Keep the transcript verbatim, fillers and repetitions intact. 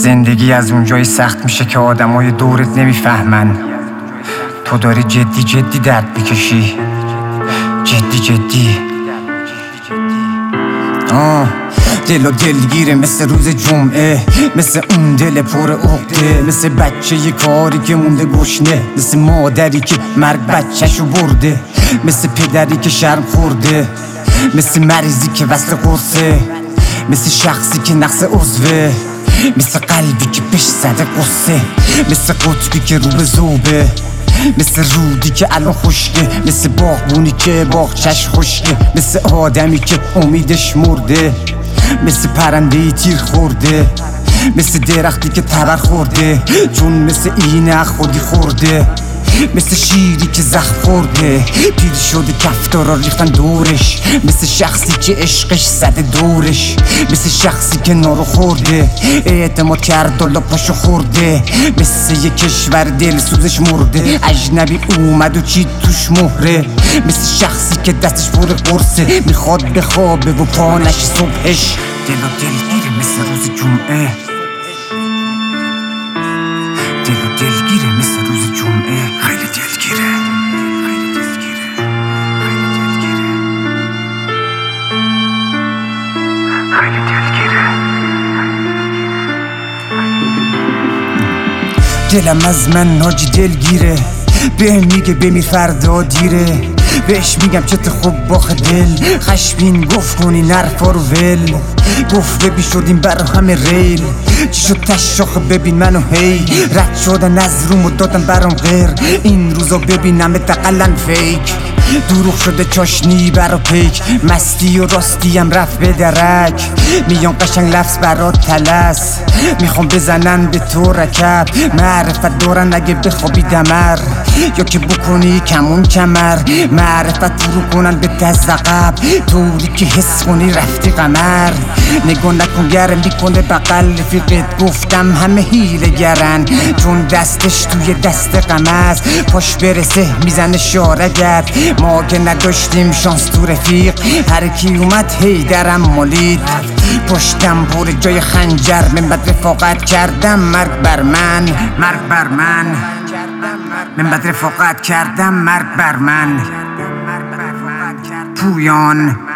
زندگی از اونجایی سخت میشه که آدمای دورت نمیفهمن. تو داری جدی جدی درد میکشی، جدی جدی. آه دل و دلگیره مثل روز جمعه، مثل اون دل پر عقده، مثل بچه یه کاری که مونده گشنه، مثل مادری که مرگ بچه‌شو برده، مثل پدری که شرم خورده، مثل مریضی که وصل قرصه، مثل شخصی که نقص عضوه، مثل قلبی که بش زده قصه، مثل قطبی که رو به ذوبه، مثل رودی که الان خشکه، مثل باغبونی که باغچش خشکه، مثل آدمی که امیدش مرده، مثل پرنده‌ای تیر خورده، مثل درختی که تبر خورده چون مثل اینه خودی خورده، مثل شیری که زخم خورده پیر شده کفتارا ریختن دورش، مثل شخصی که عشقش زده دورش، مثل شخصی که نارو خورده اعتماد کرد و پاشو خورده، مثل یه کشور دل سوزش مرده اجنبی اومد و چی توش مهره، مثل شخصی که دستش پر قرصه میخواد بخوابه و پانش صبحش. دل و دلگیره مثل روز جمعه، دل و دلگیره مثل روز جمعه، خیلی دلگیره، خیلی دلگیره، خیلی دلگیره، خیلی دلگیره. دلم از من ناجی دلگیره، بهم میگه بمیر فردا دیره، بهش میگم چه خوب باخ دل، خشمین گفت کنی نرفا رو ول، گفت ببین شدیم برا همه ریل، چی شد تشاخ ببین منو هی، رد شدن از روم و دادم برام غیر، این روزا ببینم دقلن فیک، دروغ شده چاشنی برا پیک، مستی و راستی هم رفت به درک، میان قشنگ لفظ برات تلس، میخوام بزنن به تو رکب، معرفت دارن اگه بخوابی دمر، یا که بکنی کمون کمر، معرفت فرو کنن به دست عقب، طوری که حس کنی رفتی قمر، نگاه نکن گرم میکنه بقل رفیقت، گفتم همه حیله گرن چون دستش توی دست قمز، پاش برسه میزنه شارگت، ما که نداشتیم شانس تو رفیق، هر کی اومد هی درم مالید، پشتم پر جای خنجر، من بد رفاقت کردم مرگ بر من، مرگ بر من، من بد رفاقت کردم مرگ بر من. پویان